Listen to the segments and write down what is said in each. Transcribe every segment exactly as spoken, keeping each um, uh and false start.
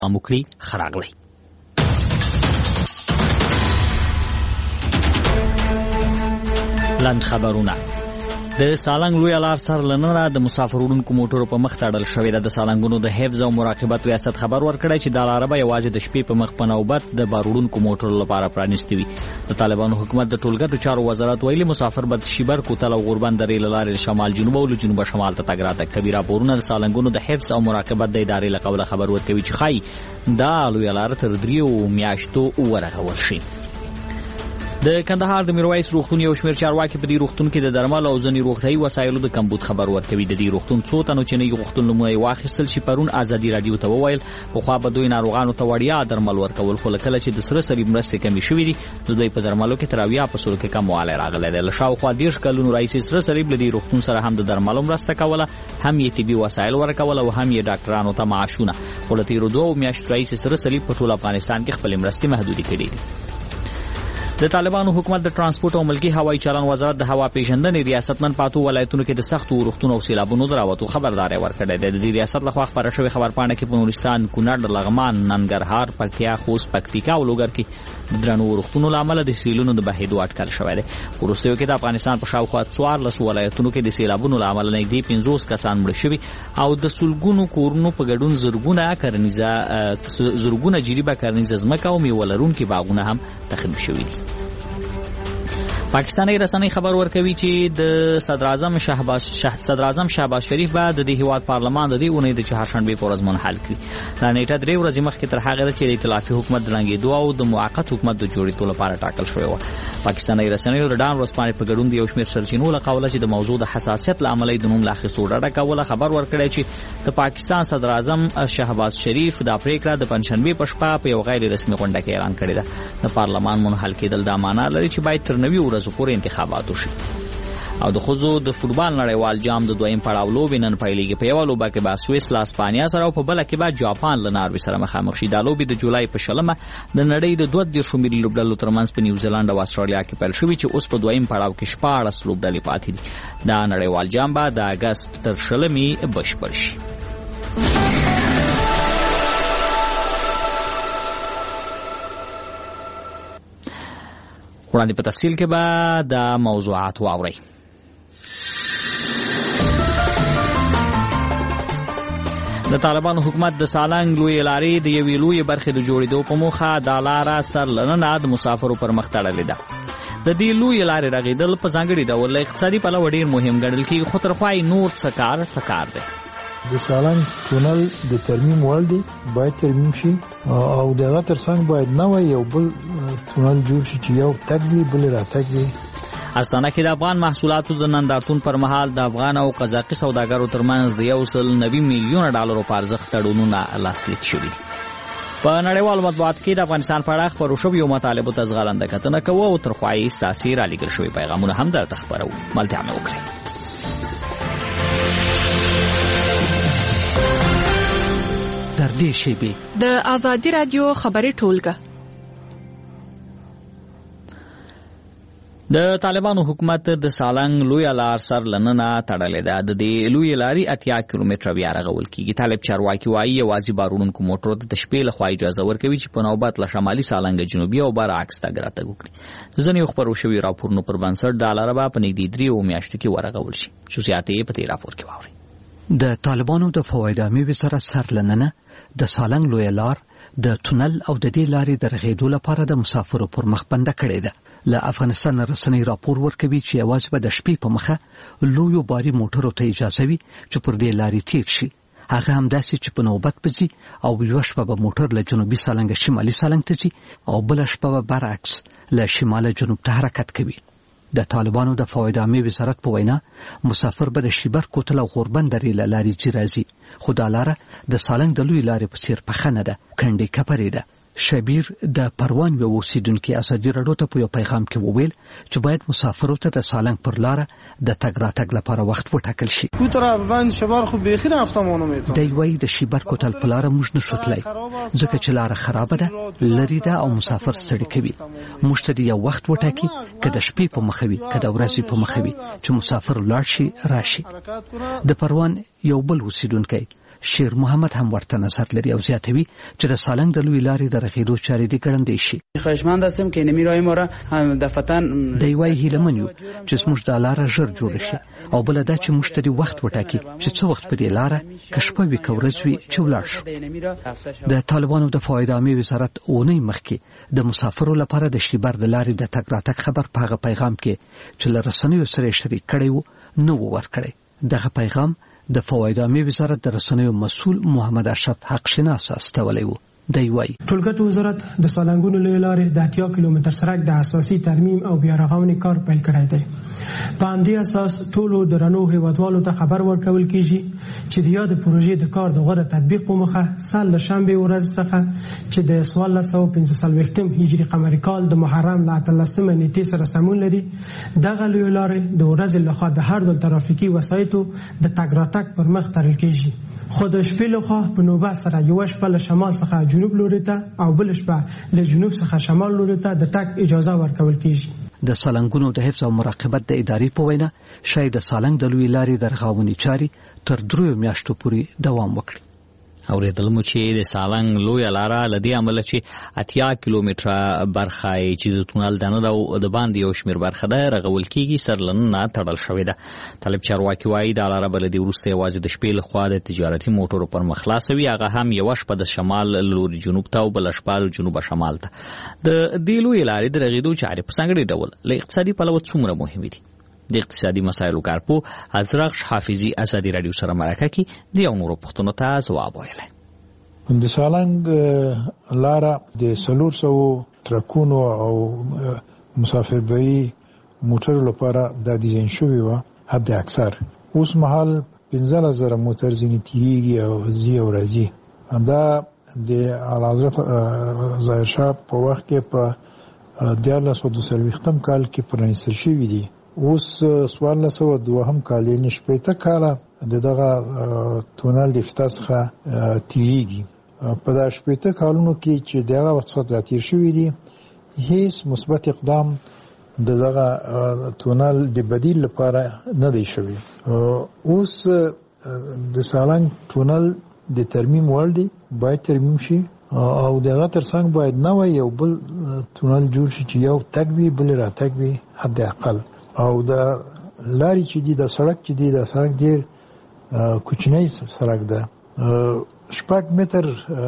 اموکړي خراغلی. لاند خبرونه. د سالنګ لوی لار سر لننه د مسافرونکو موټرو په مخ تړل شوې ده. د سالنګونو د حفظ او مراقبت ریاست خبر ورکړی چې د لار به یوازې د شپې په مخ په نوبت د باروړونکو موټرو لپاره پرانیستي وي. د طالبانو حکومت د ټولګټو چارو وزارت ویلي مسافر به شیبر کوتل او غوربند درې له لارې شمال جنوب او جنوب شمال ته تګ راتګ کوي. راپورونه د سالنګونو د حفظ او مراقبت د ادارې له قوله خبر ورکوي چې ښایي دا لوی لار تر دریو میاشتو ورغول شي. د کندهار د میرویس روغتون یو شمېر چارواکي په دې روغتون کې د درمل او ځینې روغتیایي وسایلو د کمبود خبر ورکوي. د دې روغتون څو تنو چې نوي روغتون نومونه واخیستل چې پرون ازادي رادیو ته وویل پخوا به دوی ناروغانو ته وړیا درمل ورکول، خو کله چې د سره صلیب مرستې کمې شوې دي نو دوی په درملو کې تر اویا په سلو کې کموالی راغلی دی. له شاوخوا دېرش کلونو راهیسې سره صلیب له دې روغتون سره هم د درملو مرسته کوله، هم یې طبي وسایل ورکول او هم یې ډاکټرانو ته معاشونه، خو له تېرو دوو میاشتو راهیسې سره صلیب په ټول افغانستان کې خپلې مرستې محدودې کړې دي. د طالبانو حکومت د ترانسپورت او ملکی هوایي چلن وزارت د هوا پیژندنې ریاست نن پاتو ولایتونو کې د سختو اورښتونو او سیلابونو د راوتو خبرداری ورکړی دی. د دې ریاست لخوا خپاره شوې خبرپاڼه کې په نورستان، کونړ، لغمان، ننګرهار، پکتیا، خوست، پکتیکا او لوګر کې د درنو اورښتونو له امله د سیلونو د بهېدو اټکل شوی دی. وروستیو کې د افغانستان په شاوخوا څوارلسو ولایتونو کې د سیلابونو له امله نږدې پنځوس کسان مړه شوي او د سلګونو کورونو په ګډون زرګونه کرنیزه زرګونه جریبه کرنیزه ځمکه او میوه لرونکي باغونه هم تخریب شوي دي. پاکستاني رسنۍ خبر ورکوي چې د صدر اعظم شهباز صدر اعظم شهباز شریف به د دې هیواد پارلمان د دې اونۍ د چهارشنبې په ورځ منحل کړي. دا نیټه درې ورځې مخکې تر هغه چې د ائتلافي حکومت د ړنګېدو او د موقت حکومت د جوړېدو لپاره ټاکل شوې وه. پاکستاني رسنیو د ډان ورځپاڼې په ګډون د یو شمېر سرچینو له قوله چې د موضوع د حساسیت له امله د نوم له اخیستو ډډه کوله خبر ورکړی چې د پاکستان صدر اعظم شهباز شریف دا پریکړه د پنجشنبې په شپه په یو غیر رسمي غونډه کې اعلان کړې ده. د پارلمان منحل کېدل دا معنا لري چې باید تر نوي ورځو پورې انتخابات وشي. او د ښځو د فوټبال نړیوال جام د دویم پړاو لوبې نن پیلېږي. په یوه لوبه کې به سویس له اسپانیا سره او په بله کې به جاپان له ناروې سره مخامخ شي. دا لوبې د جولای په شلمه د نړۍ د دوه دېرشو ملي لوبډلو ترمنځ په نیوزیلانډ او استرالیا کې پیل شوي چې اوس په دویم پړاو کې شپاړس لوبډلې پاتې دي. دا نړیوال جام به د اګست تر شلمې بشپړ شي. وړاندې په تفصیل کې به د موضوعات واورئ. د طالبانو حکومت د سالنګ لوی لارې د یوې لوی برخې د جوړېدو په موخه دا لاره سر لننه د مسافرو پر مخ تړلې ده. د دې لوی لارې رغېدل په ځانګړي ډول له اقتصادي پلوه ډېر مهم ګڼل کېږي، خو تر خوا یې نور څه کار پکار دی. د سالنګ تونل د ترمیم وړ دی، باید ترمیم شي او د هغه ترڅنګ باید نوی یو بل تونل جوړ شي چې یو تګ وي بل راتګ وي. استانه کې د افغان محصولاتو د نندارتون پر مهال د افغان او قزاقي سوداګرو ترمنځ د یو سل نوي میلیونه ډالرو په ارزښت تړونونه لاسلیک شوي دي. په نړیوالو مطبوعاتو کې د افغانستان په اړه خپرو شویو مطالبو ته زغلنده کتنه کوو او تر خوا یې ستاسې رالیږل شوي پیغامونه هم درته خپروو. ملتیا مې وکړئ. در دې شیبې د ازادي رادیو خبري ټولګه. د طالبانو حکومت د سالنګ لوی لار سر لننه تړلې ده. د دې لوی لارې اتیا کیلومتره بیا رغول کیږي. طالب چارواکي وایي یوازې باروړونکو موټرو ته د شپې لخوا اجازه ورکوي چې په نوبت له شمالي سالنګ جنوبي او برعکس تګ راتګ وکړي. ځینې خپرو شوي راپورونو پر بنسټ دا لاره به په نږدې درېیو میاشتو کې ورغول شي. خصوصیات یې په دې راپور کې واورئ. د طالبانو د فوایدامي وزارت سر لننه د سالنګ لوی لار د تونل او د دې لارې د رغېدو لپاره د مسافرو پر مخ بنده کړې ده. له افغانستان رسنۍ راپور ورکوي چې یوازې به د شپې په مخه لویو باري موټرو ته اجازه وي چې پر دې لارې تیر شي. هغه هم داسې چې په نوبت به ځي او یوه شپه به موټر له جنوبي سالنګ شمالي سالنګ ته ځي او بله شپه به برعکس له شماله جنوب ته حرکت کوي. د طالبانو د فواید عامې وزارت په وینا مسافر به د شیبر کوتل او غوربند درې له لارې ځي راځي، خو دا لاره د سالنګ د لوی لارې په څېر پخه نه ده، کنډې کپرې ده. شبیر د پروان یو اوسیدونکي ازادي راډیو ته په یو پیغام کې وویل چې باید مسافرو ته د سالنګ پر لاره د تګ راتګ لپاره وخت وټاکل شي. کوتره افغان شبار خو بخیر رفتمونه میتون دی وایي د شیبر کوتل په لاره موږ نشو تلای ځکه چې لاره خرابه ده، لري ده او مسافر ستړي کوي. موږ ته یو وخت وټاکي که د شپې په مخه وي که د ورځې په مخه وي چې مسافر لاړ شي راشي. د پروان یو بل اوسیدونکی شیر محمد هم ورته نظر لري او زیاتوي چې د سالنګ د لوی لارې د رغېدو چارې دې ګړندې شي. خواهشمند هستم که نمی راه ما را دفتن د یوای هیلمن یو چې زموږ د لار ژر جوړ شي او بل دا چې مشتری وخت وټاکي چې څو وخت په دې لار کشپه وی کورز وی چې ولاړ شو. د طالبانو د فواید عامه وزارت اونۍ مخکې د مسافرو لپاره د شیبر د لارې د تګ راتګ خبر په هغه پیغام کې چې له رسنیو سره شریک کړی وو نو ورکړی. دغه پیغام د فواید عامه وزارت د رسنیو مسؤل محمد اشرف حق شناس استولی وو. دی وایي ټولګټ وزارت د سالنګونو لوی لارې د اتیا کیلومتر سرک د اساسي ترمیم او بیا رغونې کار پیل کړی دی. په همدې اساس ټولو درنو هیوادوالو ته خبر ورکول کیږي چې د یاد پروژې د کار د غوره تطبیق په مخه سال له شنبې ورځ څخه چې د څوارلس سوه پنځه څلوېښتم هجري قمري کال د محرم له اتلسمې نیټې سره سمون لري. دغه لوی لارې د ورځې لخوا د هر ډول ترافیکي وسایطو د تګ راتګ پر مخ تړل کیږي. خو د شپې لخوا په نوبت سره یوه شپه له شمال څخه جنوب لوري ته او بل شپه له جنوب څخه شمال لوري ته د تګ اجازه ورکول کیږي. د سالنګونو د حفظ او مراقبت د ادارې په وینا شاید د سالنګ د لوی لارې د رغونې چارې تر دریو میاشتو پورې دوام وکړي. اوریدل مو چې د سالنګ لوی لاره لدی عمل چې اتیا کیلومتره برخه چې د تونل دنه او د باندې یو شمیر برخه ده رغول کیږي سرلنه تړل شوې ده. طالب چارواکي وایي د لاره بلدي ورسته یوازې د شپې لخوا د تجارتي موټرو پر مخ خلاصوي هغه هم یو شپه د شمال لوري جنوب ته او بل شپه د جنوب شمال ته. د دې لوی لارې د رغېدو چارې په څنګه ډول له اقتصادي پلوه څومره مهمه دي. د اقتصادي مسایلو کارپو ازرغ حافظي ازادي رادیو سره مرکه کې د یو نورو پښتنو ته ځواب ویلی. د سالنګ لاره د څلور سوه ټرکونو او مسافربري موټرو لپاره د ډیزاین شوی و حد اکثر. اوس مهال پنځه زره موټر ځینې تیریږي او ځي او راځي. دا د اعلیحضرت ظاهر شاه په وخت کې په دیارلس سوه دوه څلوېښتم کال کې پرانیستل شوي دي. اوس څوارلس سوه دوهم کال یعنې شپېته کاله د دغه تونل د افتتاح څخه تیریږي. په دا شپېته کالونو کې چې دغه وخت څخه راتیر شوي دي هیڅ مثبت اقدام د دغه تونل د بدیل لپاره نه دی شوی. اوس د سالنګ تونل د ترمیم وړ دی، باید ترمیم شي او دغه ترڅنګ باید نوی یو بل تونل جوړ شي چې یو تګ وي بل راتګ وي حد اقل. او د لارې چې دی د سړک چې دی د سړک ډیر کوچنی سړک ده، شپږ متر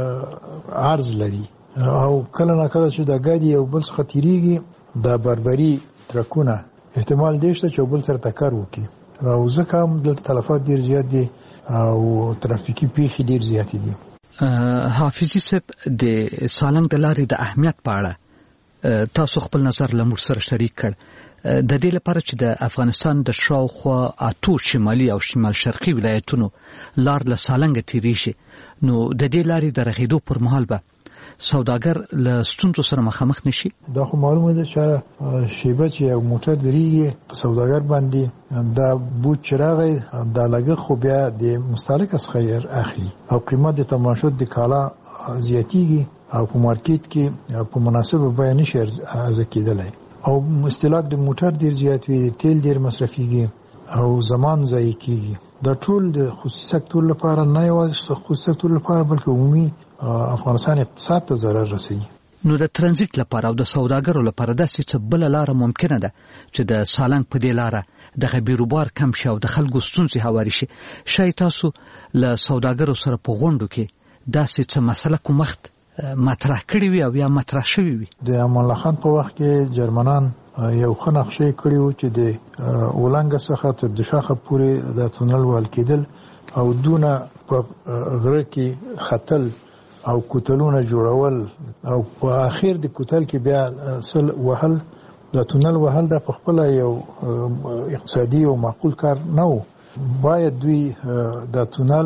عرض لري او کله نه کله چې د ګاډي یو بل څخه تیریږي د بربري ترکونه احتمال دی چې یو بل سره ټکر وکړي او ځکه هم د تلفات ډیر زیات دي او ترافیکي پیښې ډیر زیات دي. حافظي صاحب د سالنګ د لارې د اهمیت په اړه تاسو خپل نظر له موږ سره شریک کړ. د دې لپاره چې د افغانستان د شاوخوا اته شمالي او شمال شرقي ولایتونو لار له سالنګ تیری شي نو د دې لارې د رغېدو پر مهال به سوداګر له ستونزو سره مخامخ نشي. دا خو معلومه ده چې شیبه چې یو موټر دریږي په سوداګر باندې دا بوج چراغي دا لګه خو بیا د مستهلک څخه اخلي او قیمت د تماشود د کالا زیاتیږي او په مارکیټ کې په مناسبه بیه نشي ارزه کېدلی او مستهلک د موټر ډیر زیات وي، تیل ډیر مصرفيږي او زمان ضایع کیږي. دا ټول د خصوصي سکتور لپاره نه یوازې خصوصي سکتور لپاره بلکې عمومي افغانستان اقتصاد ته ضرر رسوي. نو د ترانزیت لپاره او د سوداګرو لپاره داسې څه بل لار ممکنه ده چې د سالنګ په دې لار د بیروبار کم شي او د خلکو ستونزې هواري شي. شاید تاسو له سوداګرو سره په غونډو کې داسې څه مسله کوم وخت مطرح کړی وي او یا مطرح شوی وي. د امان الله خان په وخت کې جرمنان یو ښه نقشه کړی و چې د ولنګ څخه تر دوشاخه پورې د تونل وال کېدل او دونه په غره کې خطل او کوتلونه جوړول او په اخر د کوتل کې بیا سل وهل د تونل وهل د خپل یو اقتصادي او معقول کار نه و. باید دوی د تونل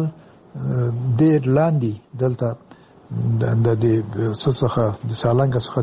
ډیر لاندې دلته د د څخه د سالنګ څخه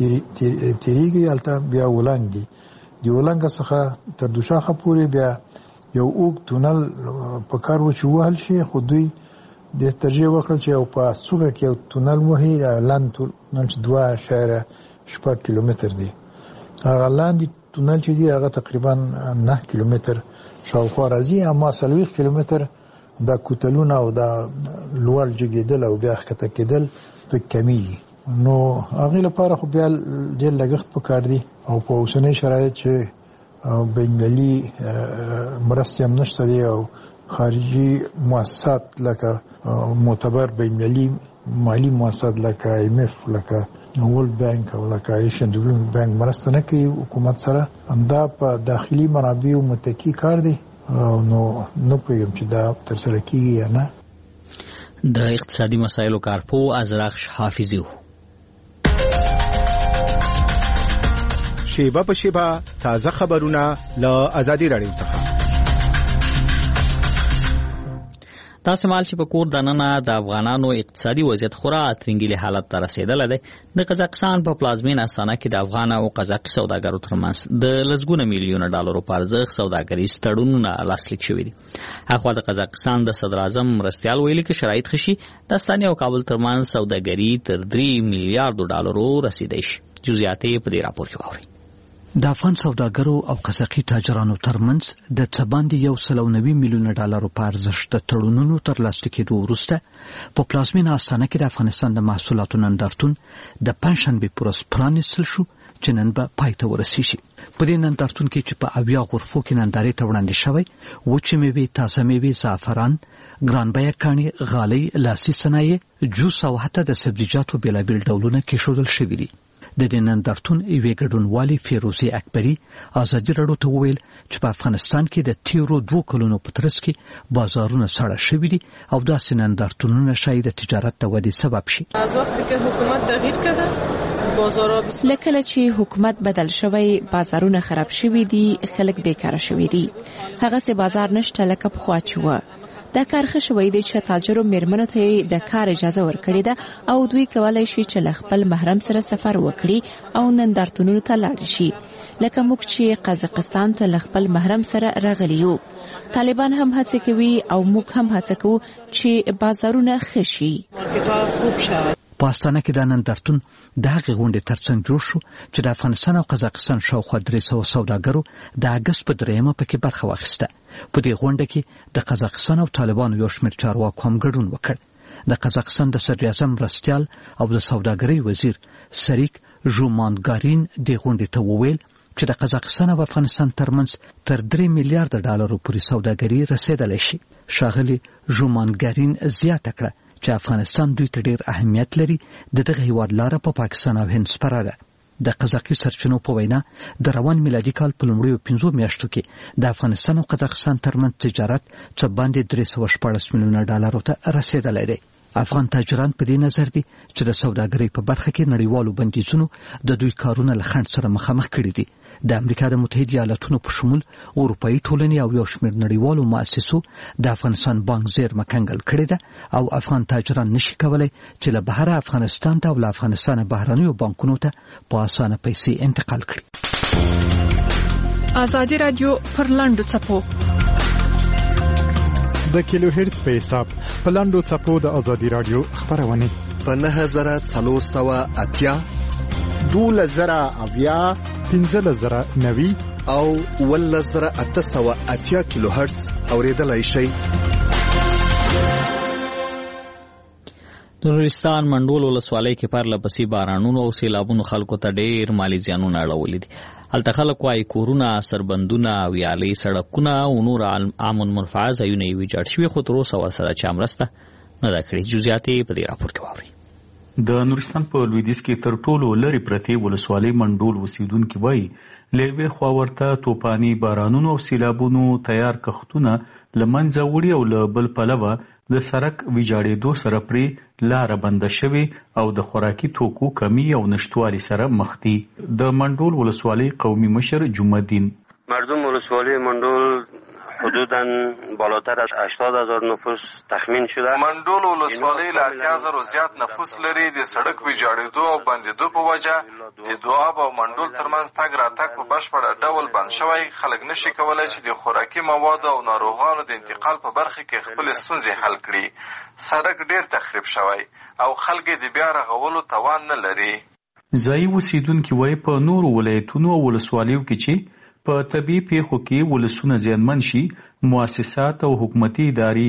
تیریږي البته بیا ولنګ دي د ولنګ څخه تر دوشاخه پورې بیا یو اوږد تونل په کار و چې وهل شي. خو دوی د ترجیح وکړل چې یو په سوګه کې یو تونل وهي لاندې تونل چې دوه اشاریه شپږ کیلومتر دی. هغه لاندې تونل چې دی هغه تقریبا نه کیلومتر شاوخوا راځي اما څلوېښت کیلومتر دا کوتلونه او دا لوړ جګیدل او بیا ښکته کېدل په کمیږي. نو هغې لپاره خو بیا ډېر لګښت پکار دی او په اوسنۍ شرایط چې بین‌المللي مرستې هم نشته دی او خارجي مؤسسات لکه معتبر بین‌المللي مالی مؤسسات لکه آی ایم اف لکه ورلد بانک او لکه ایشین ډیولپمنټ بانک مرسته نه کوي حکومت سره، همدا په داخلي منابعو متکی کار دی. نو نه پوهېږم چې دا ترسره کېږي یا نه. د اقتصادي مسایلو کارپو ازرخش حافظي و. شیبه په شیبه تازه خبرونه له ازادي راډیو څخه. تاسو مال چې په کور دننه د افغانانو اقتصادي وضعیت خورا ترنګلي حالت ته رسیدلی دی. د قزاقستان په پلازمینه استانه کې د افغان او قزاقي سوداګرو ترمنځ د لسګونه میلیونه ډالرو په ارزښت سوداګریز تړونونه لاسلیک شوي دي. هغه د قزاقستان د صدر اعظم مرستیال ویلي چې شرایط ښه شي د استانې او کابل ترمنځ سوداګري تر درې میلیارډو ډالرو رسیدای شي. جزئیات یې په دې راپور کې واورئ. د افغان سوداګرو او قزاقي تاجرانو ترمنځ د څه باندې یو سل او نوي میلیونه ډالرو په ارزښت د تړونونو تر لاسلیک کېدو وروسته په پلازمینه استانه کې د افغانستان د محصولاتو نندارتون د پنجشنبې په ورځ پرانیستل شو چې نن به پای ته ورسیږي. په دې نندارتون کې چې په اویا غرفو کې نندارې ته وړاندې شوی وچې میوې، تازه میوې، زعفران، ګرانبیه کاڼي، غالۍ، لاسي صنایع، جوس او حتی د سبزیجاتو بېلابېل ډولونه کېښودل شوي دي. د دې نندارتون یوې ګډونوالې فیروزې اکبري ازادي راډیو ته وویل چې په افغانستان کې د تیرو دوه کلونو په ترڅ کې بازارونه ساړه شوي دي او داسې نندارتونونه شاید د تجارت د ودې سبب شي. از وقتی که حکومت تغییر کرده بازارها لکه چې حکومت بدل شوی بازارونه خراب شوي دي، خلک بیکاره شوي دي. هغه سه بازار نشته لکه پخوا چې و. دا کار ښه شوی دی چې تاجرو میرمنو ته د کار اجازه ورکړې ده او دوی کولی شي چې له خپل محرم سره سفر وکړي او نندارتونونو ته لاړ شي. لکه موږ چې قزاقستان ته له خپل محرم سره راغلي یو. طالبان هم هڅه کوي او موږ هم هڅه کوو چې بازارونه ښه شي. په استانه کې د نندارتون د هغې غونډې ترڅنګ جوړ شو چې د افغانستان او قزاقستان شاوخوا درې سوه سوداګرو د اګست په درېیمه پکې برخه واخیسته. په دې غونډه کې د قزاقستان او طالبانو یو شمېر چارواکو هم ګډون وکړ. د قزاقستان د صدر اعظم مرستیال او د سوداګرۍ وزیر سریک ژومانګارین دې غونډې ته وویل چې د قزاقستان او افغانستان ترمنځ تر درې میلیارډ ډالرو پورې سوداګري رسیدلی شي. ښاغلي ژومانګارین زیاته کړه چې افغانستان دوی ته ډېر اهمیت لري. د دغه هیواد لاره په پاکستان او هند سپاره ده. د قزاقي سرچینو په وینا د روان میلادي کال په لومړیو پنځو میاشتو کې د افغانستان او قزاقستان ترمنځ تجارت څه باندې درې سوه شپاړس میلیونه ډالرو ته رسیدلی دی. افغان تاجران په دې نظر دي چې د سوداګرۍ په برخه کې نړیوالو بندیزونو د دوی کارونه له خنډ سره مخامخ کړي دي. د امریکا د متحده ایالاتونو په شمول اروپایي ټولنې او یو شمېر نړیوالو مؤسسو د افغانستان بانک زیرمه کنګل کړې ده او افغان تاجران نشي کولی چې له بهره افغانستان ته او له افغانستانه بهرنیو بانکونو ته په اسانه پیسې انتقال کړي. ازادي راډیو پر لاندو څپو د کیلو هرت په حساب په لاندو څپو د ازادي راډیو خبرونه په نهه زره څلور سوه اتیا دولس زره اویا پنځلس زره نوي او اوولس زره اته سوه اتیا کیلو هرتز اوریدلای شئ. د نورستان منډول ولسوالۍ کې پرله پسې بارانونو او سیلابونو خلکو ته ډېر مالي زیانونه اړولي دي. هلته خلک وایي کورونه، سربندونه، ویالې، سړکونه او نور عام المنفعه ځایونه یې ویجاړ شوي، خو تر اوسه ورسره چا مرسته نه ده کړې. جزئیات یې په دې راپور کې واورئ. د نورستان په لویدیځ کې تر ټولو لرې پرتې ولسوالۍ منډول اوسیدونکي وایي له یوې خوا ورته توپاني بارانونو او سیلابونو تیار کښتونه له منځه وړي او له بل پلوه د سړک ویجاړېدو سره پرې لاره بنده شوې او د خوراکي توکو کمی او نشتوالي سره مخ دي. د منډول ولسوالۍ قومي مشر جمعالدین: مردم ولسوالی منډول حدوداً بالاتر از هشتاد هزار نفوس تخمین شده. منډول ولسوالۍ له اتیا زرو زیات نفوس لري. د سړک ویجاړېدو او بندېدو په وجه د دواب او منډول ترمنځ تګ راتګ په بشپړ ډول بند شوی. خلک نشي کولی چې د خوراکي موادو او ناروغانو د انتقال په برخه کې خپلې ستونزې حل کړي. سړک ډېر تخریب شوی او خلک د بیا رغولو توان نه لري. ځایي اوسیدونکي وایي په نورو ولایتونو او ولسوالیو کې چې په طبیعي پیښو کې ولسونه زیانمن شي، مؤسسات او حکومتي ادارې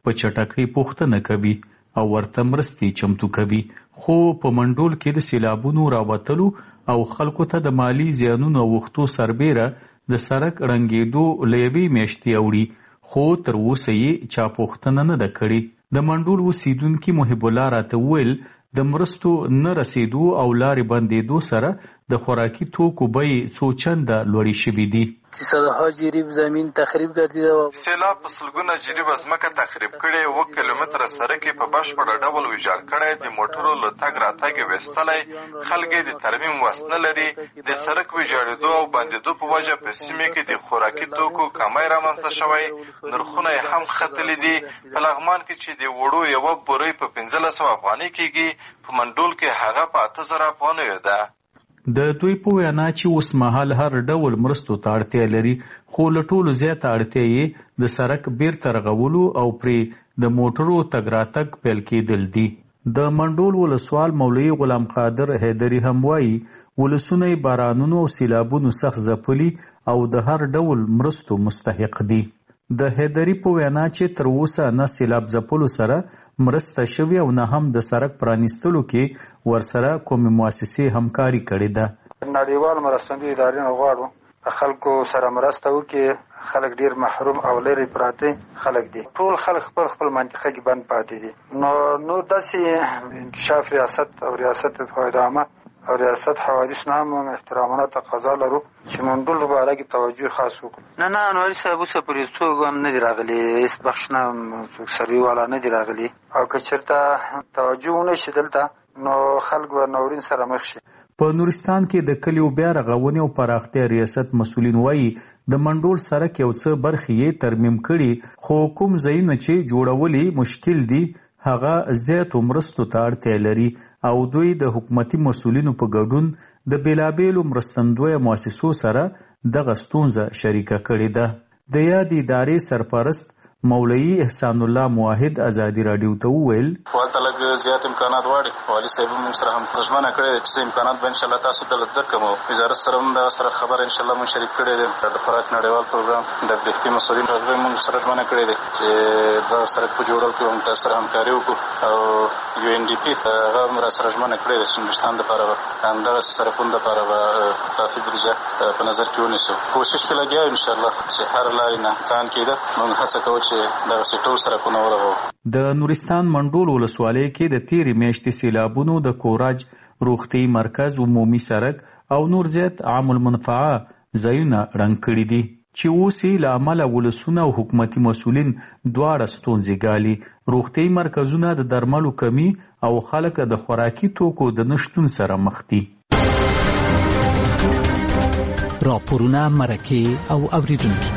په چټکۍ پوښتنه کوي او ورته مرستې چمتو کوي، خو په منډول کې د سیلابونو راوتلو او خلکو ته د مالی زیانونو اوښتو سربیره د سړک ړنګېدو له یوې میاشتې اوړي، خو تر اوسه یې چا پوښتنه نه ده کړې. د منډول اوسیدونکي محب الله راته وویل د مرستو نه رسېدو او لارې بندېدو سره د خوراکي توکو بیې څو چنده لوړې شوي دي. صدها جریب زمین تخریب گردیده و سیلاب په سلګونه جریبه ځمکه تخریب کړې، اوه کیلومتره سړک یې په بشپړه ډول ویجاړ کړی، د موټرو له تګ راتګ یې ویستلی، خلک یې د ترمیم وس نه لري. د سړک ویجاړېدو او بندېدو په وجه په سیمې کې د خوراکي توکو کمی رامنځته شوی، نرخونه یې هم ختلي دي. په لغمان کې چې د وړو یوه بورۍ په پنځلس سوه افغانۍ کېږي، په منډول کې هغه په اته زره افغانیو ده. د دوی په وینا چې اوس مهال هر ډول مرستو ته اړتیا لري، خو له ټولو زیاته اړتیا یې د سړک بیرته رغولو او پرې د موټرو تګ راتګ پیل کېدل دي. د منډول ولسوال مولوي غلام قادر حیدري هم وایي ولسونه یې بارانونو او سیلابونو سخت ځپلي او د هر ډول مرستو مستحق دي. د حیدري په وینا چې تر اوسه نه سیلاب ځپلو سره مرسته شوې او نه هم د سړک پرانیستلو کې ورسره کومې مؤسسې همکاري کړې ده. نړیوال مرستندویه ادارې نه غواړو خلکو سره مرسته وکړي، خلک ډیر محروم او لرې پراته خلک دي، ټول خلک خپل خپل منطقه کې بند پاتې دي. نو نو داسې انکشاف ریاست او ریاست فایده عامه او ریاست حوادث نه هم احترامانه تقاضا لرو چې منډول په اړه کې توجه خاص وکړو. نه نه انواري صاحب اوسه پورې څوک هم نه دي راغلي، هېڅ بخش نه څوک سروي والا نه دي راغلي، او که چېرته توجه ونه شي دلته نو خلک به ناورین سره مخ شي. په نورستان کې د کلیو بیا رغونې او پراختیا ریاست مسؤلین وایي د منډول سړک یو څه برخې یې ترمیم کړي، خو کوم ځایونه چې جوړولې مشکل دي هغه زیاتو مرستو ته اړتیا لري او دوی د حکومتي مسؤلینو په ګډون د بیلابیلو مرستندویه مؤسسو سره دغه ستونزه شریکه کړې ده. د یادې ادارې سرپرست مولوي احسان الله موحد ازادي راډیو ته وویل والته لږ زیات امکانات غواړي، والي صاحب موږ سره هم ژمنه کړې ده چې امکانات به انشاءالله تاسو ته درکوو. وزارت سره هم دغه سره خبره انشاءالله موږ شریک کړې ده. د خوراک نړیوال پروګرام د بهتي مسؤلین هغوی موږ سره ژمنه کړې ده چې دغه سړک په جوړولو کې هم تاسو سره همکاري وکړو، او یو ان ډي پي هغه هم را سره ژمنه کړې ده چې نورستان دپاره به همدغسې سړکونو دپاره به کافي بودیجه په نظر کې ونیسو. کوشش کې لګیا یو انشاءالله چې هر لارې نه امکان کېده موږ هڅه کوو چې دغسې ټول سړکونه ورغوو. د نورستان منډول ولسوالۍ کې د تېرې میاشتې سیلابونو د کوراج روغتي مرکز عمومي سړک او نور زیات عام المنفعه ځایونه ړنګ کړي دي چې اوس یې له امله ولسونه او حکومتي مسؤلین دواړه ستونزې ګالي. روغتي مرکزونه د درملو کمی او خلک د خوراکي توکو د نشتون سره مخ دي. راپورونه، مرکې او اوریدونکي.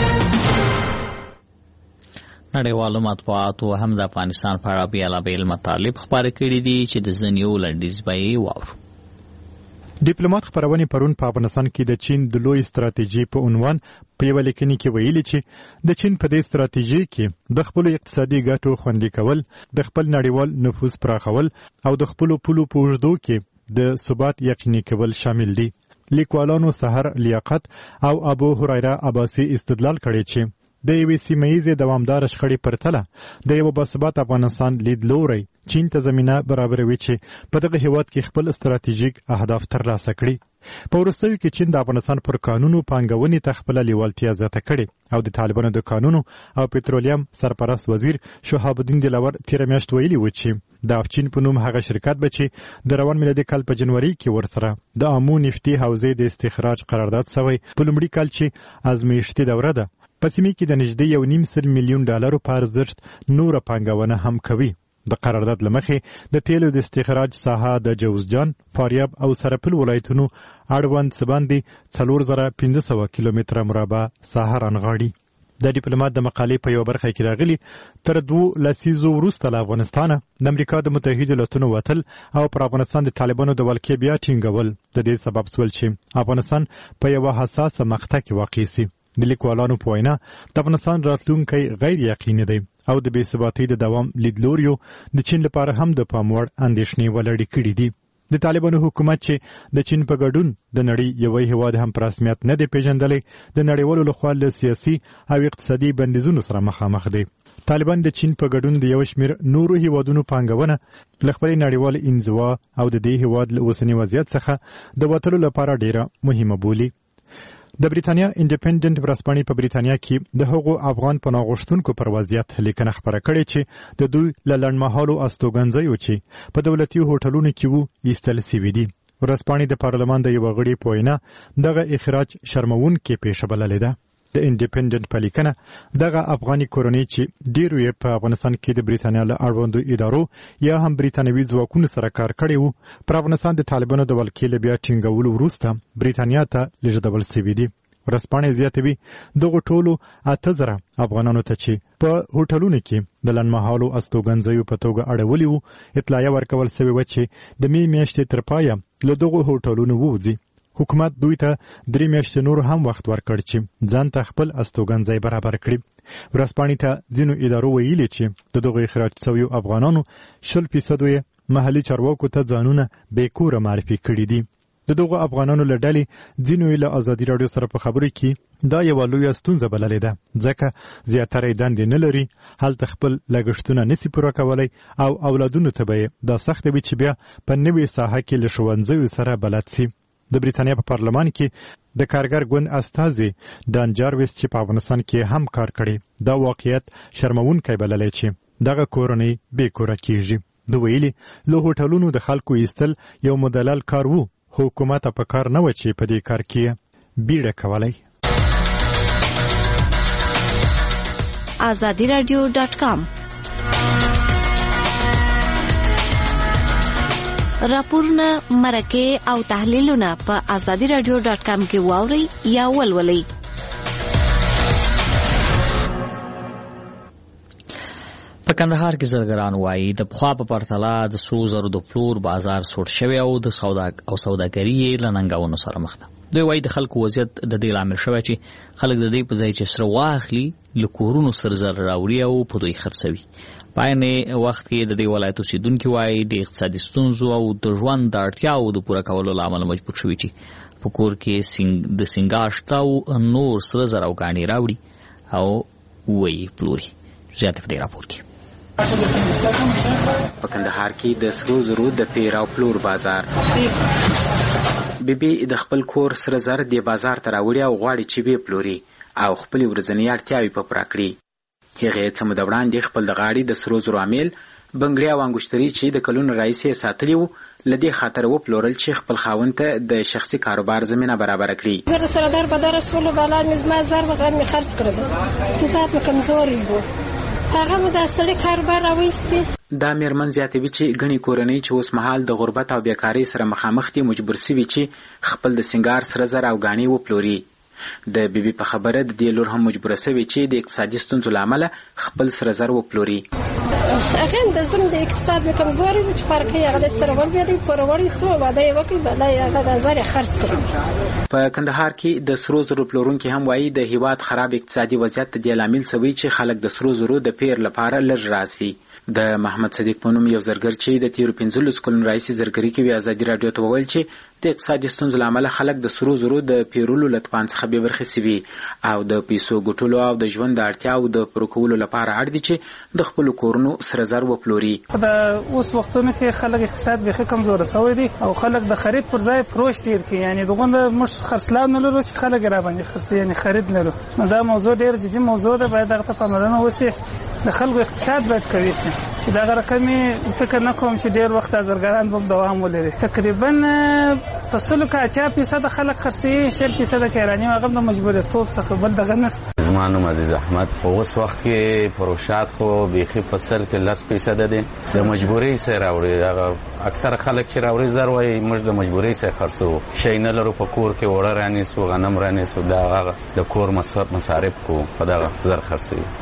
نړیوالو مطبوعاتو هم د افغانستان په اړه بیلابیل مطالب خپاره کړي دي چې د ځینو لنډیز به یې واورو. ډیپلوماټ خبرونه پرون په افغانستان کې د چین د لوی ستراتیژي په عنوان په یو لیکنه کې ویلي چې د چین په دې ستراتیژي کې د خپل اقتصادي ګټو خوندي کول، د خپل نړیوال نفوذ پراخول او د خپل پولو په اوږدو کې د ثبات یقیني کول شامل دي. لیکوالانو سحر لیاقت او ابو هريره عباسي استدلال کړی چې د یوې سیمهیزې دوامداره شخړې پرتله د یو باثباته افغانستان لیدلوری چین ته زمینه برابروي چې په دغه هیواد کې خپل ستراتیژیک اهداف ترلاسه کړي. په وروستیو کې چین د افغانستان پر قانونو پانګونې ته خپله لیوالتیا زیاته کړې او د طالبانو د قانونو او پټرولیم سرپرست وزیر شهاب الدین دلاور تېره میاشت ویلي و چې د افچین په نوم هغه شرکت به چې د روان میلادي کال په جنوري کې ورسره د امو نفتي حوزې د استخراج قرارداد سوی په لومړي کال چې ازمایښتي دوره ده په سیمه کې د نږدې یو نیم سل میلیون ډالرو په ارزښت نوره پانګونه هم کوي. د قرارداد له مخې د تیلو د استخراج ساحه د جوزجان، فاریاب او سرپل ولایتونو اړوند څه باندې څلور زره پنځه سوه کیلومتره مربع ساحه رانغاړي. د ډیپلوماټ د مقالې په یو برخه کې راغلي تر دوو لسیزو وروسته له افغانستانه د امریکا د متحده ایالاتونو وتل او پر افغانستان د طالبانو د ولکې بیا ټینګول د دې سبب سول چې افغانستان په یوه حساسه مقطع کې واقع سي. د لیکوالانو په وینا د افغانستان راتلونکی غیر یقیني دی او د بې ثباتۍ د دوام لیدلوریو د چین لپاره هم د پام وړ اندېښنې ولړې کړي دي. د طالبانو حکومت چې د چین په ګډون د نړۍ یو هیواد هم په رسمیت نه دی پیژندلی د نړیوالو لخوا له سیاسي او اقتصادي بندیزونو سره مخامخ دی. طالبان د چین په ګډون د یو شمېر نورو هیوادونو پانګونه له خپلې نړیوالې انزوا او د دې هیواد له اوسني وضعیت څخه د وتلو لپاره ډیره مهمه بولي. د بریتانیا انډیپندنت ورځپاڼې په بریتانیا کې د هغو افغان پناه غوښتونکو پر وضعیت لیکنه خپره کړې چې د دوی له لنډمهالو استوګنځیو چې په دولتي هوټلونو کې وو ایستل سوي دي. ورځپاڼې د پارلمان د یوه غړي په وینا دغه اخراج شرموونکې پیښه بللې ده. د انډیپندنت په لیکنه دغه افغاني کورنۍ چې ډیرو یې په افغانستان کې د بریتانیا له اړوندو ادارو یا هم بریتانوي ځواکونو سره کار کړی وو پر افغانستان د طالبانو د ولکې له بیا ټینګولو وروسته بریتانیا ته لیږدول سوي دي. ورځپاڼې زیاتوي دغو ټولو اته زره افغانانو ته چې په هوټلونو کې د لنډمهالو استوګنځیو په توګه اړولي وو اطلاعیه ورکول سوې وه چې د مې میاشتې تر پایه له دغو هوټلونو ووځي. حکومت دوی ته درې میاشتې نور هم وخت ورکړ چې ځان ته خپل استوګنځی برابر کړي. ورځپاڼې ته ځینو ادارو ویلي چې د دغو اخراج شویو افغانانو شل فیصدو یې محلي چارواکو ته ځانونه بېکوره معرفي کړي دي. د دغو افغانانو له ډلې ځینو یې له ازادي راډیو سره په خبرو کې دا یوه لویه ستونزه بللې ده ځکه زیاتره یې دندې نه لري، هلته خپل لګښتونه نسي پوره کولی او اولادونو ته به یې دا سخته وي چې بیا په نوې ساحه کې له ښوونځیو سره بلد سي. د بریتانیا په پارلمان کې د کارګر ګوند استازي ډان جارویس چې په افغانستان کې هم کار کړی دا واقعیت شرموونکی بللی چې دغه کورنۍ بې کوره کیږي. د ویلي له هوټلونو د خلکو ایستل یو مدلل کار وو، حکومت په کار نه و چې په دې کار کې بیړه کولی. آزادی رادیو ډاټ کام راپورونه، مرکې او تحلیلونه په آزادی رادیو ډاټ کام کې واورئ یا ولولئ. په کندهار کې زرګران وایي د پخوا په پرتله د سرو زرو د پلور بازار سوړ شوی او د سودا او سوداګري یې له ننګونو سره مخ ده. دوی وایي د خلکو وضعیت د دې لامل شوی چې خلک د دې په ځای چې سره واخلي له کورونو سر زر راوړي او په دوی خرڅوي. په عین وخت کې د دې ولایت اوسېدونکي وایي د اقتصادي ستونزو او د ژوند د اړتیاوو د پوره کولو له امله مجبور شوي چې په کور کې د سینګار شته او نور سره زر او ګاڼې راوړي او وایي پلوري. زیات په دې راپور کې په کندهار کې د سرو زرو د پیر او پلور بازار بیبي د خپل کور سره زر د بازار ته راوړي او غواړي چې به پلوري او خپل ورځنی اړتیاوې په پوره کړي. هغه څه مده وړاندې خپل د غاړي د سرو زرو عامل بنګړي او انګشتري چې د کلونو راهیسې ساتلي وو لدې خاطر و پلورل چې خپل خاوند ته د شخصي کاروبار زمينه برابر کړي. زر سره در به در رسول بالا نظم زر وغیر می خرج کړل. اقتصاد کمزوري وو. هغه مو د اصلي کاروبار راوېستي. دا مېرمن زیاتوي چې غني کورنۍ چې اوس مهال د غربت او بیکاری سره مخامخ دي مجبور سوي چې خپل د سنگار سره زر او غاڼې و پلوري. د بیبي په خبره د دې لور هم مجبور سوي چې د اقتصادي ستونزو لامل خپل سره زر و پلوري. هغه د زم د اقتصاد کمزوري و چې فرق یې هغه سره ول بیا د پروري سو واده یې وکړ بلای هغه د زر خرڅ کړ. په کندهار کې د سرو زرو پلورونکي هم وایي د هیواد خراب اقتصادي وضعیت د لامل سوي چې خلک د سرو زرو د پیر لپاره لږ راسي. د محمد صدیق په نوم یو زرګر چې د تیرو پنځلس کلونو راهیسې زرګري کوي ازادي راډیو ته وویل چې د اقتصادي ستونزو له امله خلک د سرو زرو د پیرولو له توان څخه بې برخې سوي او د پیسو ګټلو او د ژوند د اړتیاوو د پوره کولو لپاره اړ دي چې د خپلو کورونو سره زر وپلوري. د اوس وختونو کې خلک اقتصاد بیخي کمزوره سوی دي او خلک د خرید پر ځای فروش ډېر کوي. یعنې دغونه موږ خرڅلاو نه لرو چې خلک را باندې خرڅوي، یعنې خرید نه لرو. نو دا موضوع ډېر جدي موضوع ده، باید هغه ته پاملرنه وشي. د خلکو اقتصاد باید قوي شي چې دغه رقمې فکر نه کوم چې ډېر وخت زرګران به دوام ولري. تقریبا په سلو کې اتیا فیصده خلک خرڅوي، شل فیصده کې ایراني هغه د مجبوریتوب څخه بل دغه نشته. زما نوم عزیز احمد. په اوس وخت کې فروشات خو بیخي په سل کې لس فیصده دي د مجبورۍ سره راوړي. هغه اکثره خلک چې راوړي زر وایي موږ د مجبورۍ سره خرڅو، شی نه لرو په کور کې وړه رانیسو، غنم رانیسو، دا هغه د کور مصارف کو په دغه زر خرڅوي.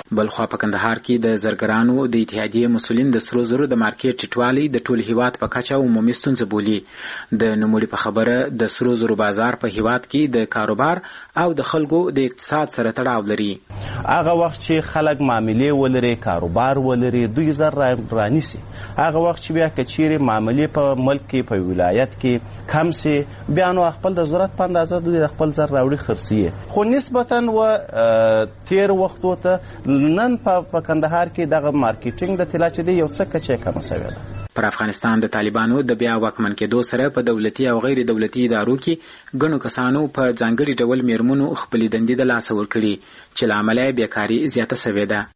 بلخوا په کندهار کې د زرګرانو د اتحادیې مسولین د سرو زرو د مارکیټ ټیټوالی د ټول هیواد په کچه عمومي ستونزه بولي. د نوموړي په خبره د سرو زرو بازار په هیواد کې د کاروبار او د خلکو د اقتصاد سره تړاو لري. هغه وخت چې خلک معاملې ولري، کاروبار ولري، دوی زر رانیسي. هغه وخت چې بیا کچېرې معاملې په ملک کې په ولایت کې کم سي، بیا نو خپل د ضرورت په اندازه دوی خپل زر راوړي خرڅي. خو نسبتا و تیر وختو ته نن په کندهار کې دغه مارکیټینګ د طلا چې دی یو څه کچې کمه شوې ده. پر افغانستان د طالبانو د بیا واکمن کېدو سره په دولتي او غیر دولتي ادارو کې ګڼو کسانو په ځانګړي ډول میرمنو خپلې دندې د لاسه ورکړي چې له امله یې بیکاري زیاته شوې ده.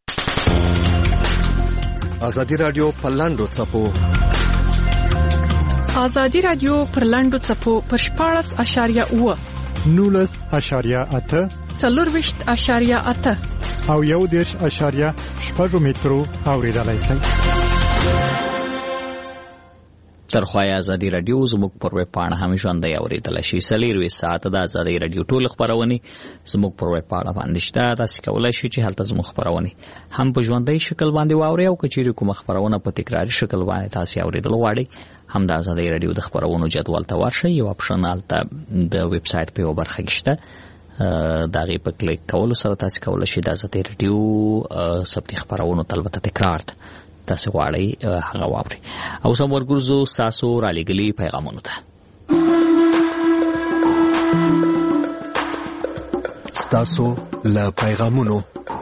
ازادي راډیو په لاندو څپو ازادي راډیو پر لاندو څپو پر شپاړس اشاریه اوه نولس اشاریه اته څلورویشت اشاریه اته او یو دېرش اشاریه شپږ مترو اوریدلای شئ. ترخوای ازادي رادیو زموږ پر ویب پاڼه هم ژوندۍ اورېدلی شي. څلېرویشت ساعته د ازادي رادیو ټول خپرونې زموږ پر ویب پاڼه باندې شته. تاسې کولی شئ چې هلته زموږ خپرونې هم په ژوندۍ شکل باندې واورئ او که چیرې کومه خپرونه په تکراري شکل باندې تاسې اورېدل غواړئ هم د ازادي رادیو د خپرونو جدول ته ورشئ. یو اپشن هلته د ویب سایټ په یوه برخه کې شته، د هغې په کلیک کولو سره تاسې کولی شئ د ازادي رادیو ثبتي خپرونو ته البته تکرار ته تاسې غواړئ هغه واورئ. اوس هم ورګرځو ستاسو رالیږلي پیغامونو ته. ستاسو له پیغامونو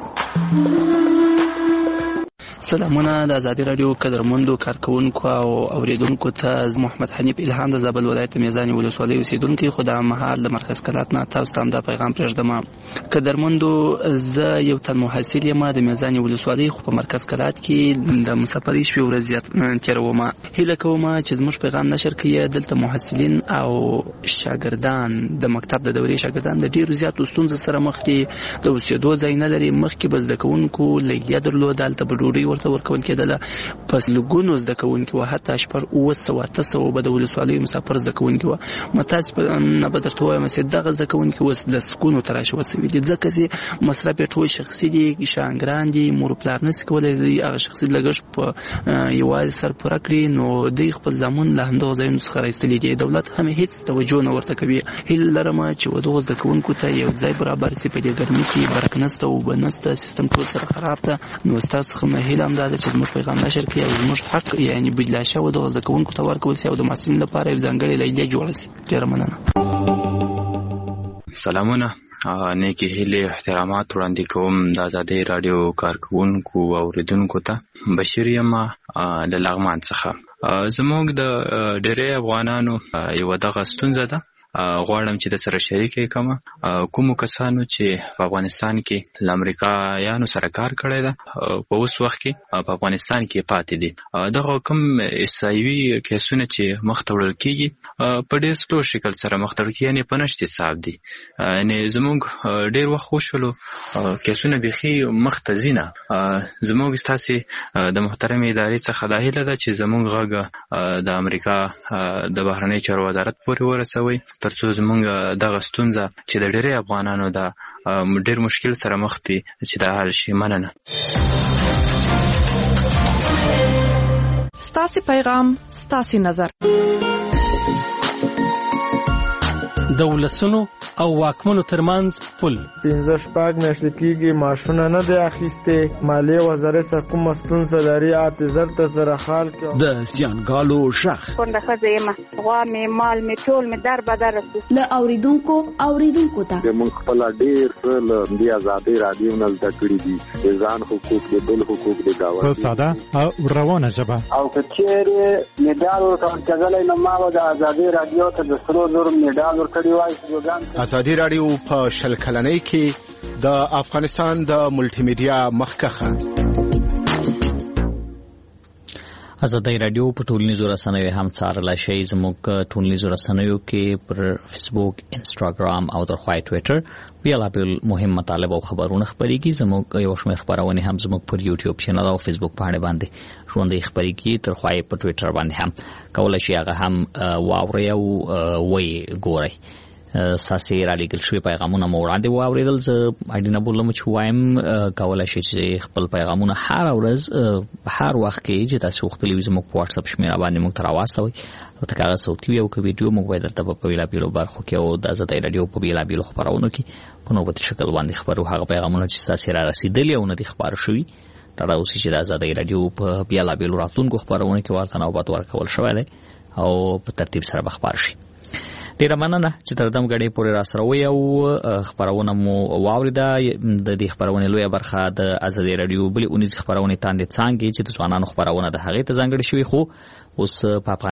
سلامونه د ازادي رادیو قدرمندو کارکونکو او اوریدونکو ته. زه محمد حنیف الهام د زابل ولایت میزان ولسوالۍ اوسیدونکی، خو د مهال د مرکز کلات نه تاسو ته دا پیغام پرېږدم. قدرمندو، زه یو تن محصل یم د میزان ولسوالۍ، خو په مرکز کلات کې د مسافرۍ شپې ورځې تېروم. هیله کوم چې زموږ پیغام نشر کړئ. دلته محصلین او شاګردان د مکتب د دورې شاګردان د ډېرو زیاتو ستونزو سره مخ دي. د اوسېدو ځای نه لري. مخکې به زده کوونکو لیلیه درلوده، هلته به ډوډۍ ورته ورکول کېدله. پس لږونو زده کوونکي وو، حتی شپږ اووه سوه اته سوه به د ولسوالیو مسافر زده کوونکي وو. متاسفه نه به درته ووایم چې دغه زده کوونکي اوس لسګونو ته راشوه شوي دي، ځکه چې مصرف یې ټول شخصي دي، شاګران دي، مور پلار نشي کولی هغه شخصي لګښت په یوازې سر پوره کړي، نو دوی خپل زامن له همدغو ځایونو څخه رایستلي دي. دولت هم هېڅ توجه نه ورته کوي. هیله لرم چې ودغو زده کوونکو ته یو ځای برابر شي. په دې ګرمۍ کې برق نشته، اوبه نشته، سیستم ټول سره خراب ده. نو ستاسو څخه مې هیله همدا ده چې زموږ پیغام نشر کړي او زموږ حق یعنې بدله شوی دغو زده کوونکو ته ورکول شي او د محصلینو لپاره یو ځانګړې لیلیه جوړه شي. ډېره مننه. سلامونه، نیکی هیلې احترامات وړاندې کوم د ازادۍ راډیو کارکوونکو او اوریدونکو ته. بشیر یم له لغمان څخه. زموږ د ډېری افغانانو یوه دغه ستونزه ده، غواړم چې د سره شریکې کومه. کومو کسانو چې په افغانستان کې له امریکایانو سره کار کړی ده، په اوس وخت کې په افغانستان کې پاتې دي. دغه کوم احصایوي کیسونه چې مخته وړل کېږي په ډېر سلو شکل سره مخته وړل کېږي، یعنې په نشت حساب دي. یعنې زموږ ډېر وخت وشولو کیسونه بیخي مخته ځي نه. زموږ ستاسې د محترمې ادارې څخه دا هیله ده چې زموږ غږ د امریکا د بهرنۍ چارو وزارت پورې ورسوئ، ترڅو زموږ دغه ستونزه چې د ډېری افغانانو د ډېر مشکل سره مخ دي چې دا حل شي. مننه. ستاسې پیغام ستاسې نظر. د ولسونو او واکمنو ترمنځ پل. پنځه شپږ میاشتې کېږي معاشونه نه دی اخیستې. مالیې وزارت څخه کومه ستونزه لري، حافظر ته سره حال کړه. د زیانګالو غږ. کونډه ښځه یم، غوا مې مال مې ټول مې در بدر شو. له اوریدونکو اوریدونکو ته موږ خپل ډېر څه له دې ازادۍ راډیو نه زده کړي دي، د ځان حقوق، د بل حقوق، د دعوت په ساده او روانه ژبه. او که چېرې مډال ورکول کېدلی نو ما به د ازادۍ راډیو ته د سرو زرو مډال ورکړی وای. ازادي راډیو په شل کلنۍ کې د افغانستان د ملټي میډیا مخکښه. ازادي راډیو په ټولنیزو رسنیو هم څارلی شئ. زموږ ټولنیزو رسنیو کې پر فیسبوک، انسټاګرام او ترخوای ټویټر بیلابیل مهم مطالب او خبرونه خپریږي. زموږ یو شمېر خپرونې هم زموږ پر یوټیوب چینل او فیسبوک پاڼې باندې ژوندۍ خپریږي. ترخوای په ټویټر باندې هم کولی شئ هغه هم واورئ او ویې ګورئ. ساسي را لګل شوی پیغامونه مو وړاندې واوریدل. زه اړینه بولم چې وایم کولای شي چې خپل پیغامونه هر ورځ هر وخت کې چې تاسو وختلی زموږ په واتس اپ شمیره باندې موږ ته راوستوي او ته کاغذ صوتي او ویډیو موږ باید درته په ویلا پیلو برخو کې او د آزادۍ رادیو په ویلا پیلو خبرونه کې په نوبت شکل باندې خبرو هغه پیغامونه چې ساسي را رسیدلی او نه دي خبر شوی دا اوس چې د آزادۍ رادیو په ویلا پیلو راتلونکو خبرونه کې ورته نوبت ورکول شوی دی او په ترتیب سره بخبر شي. ډیره مننه چې تر دم غړي پورې را سره وي او خبرونه مو واوریده. د دې خبرونه لویه برخه د آزادۍ رادیو بلې اونیز خبرونه تاندې څنګه چې د ځوانانو خبرونه د هغې ته ځانګړي شوی خو اوس په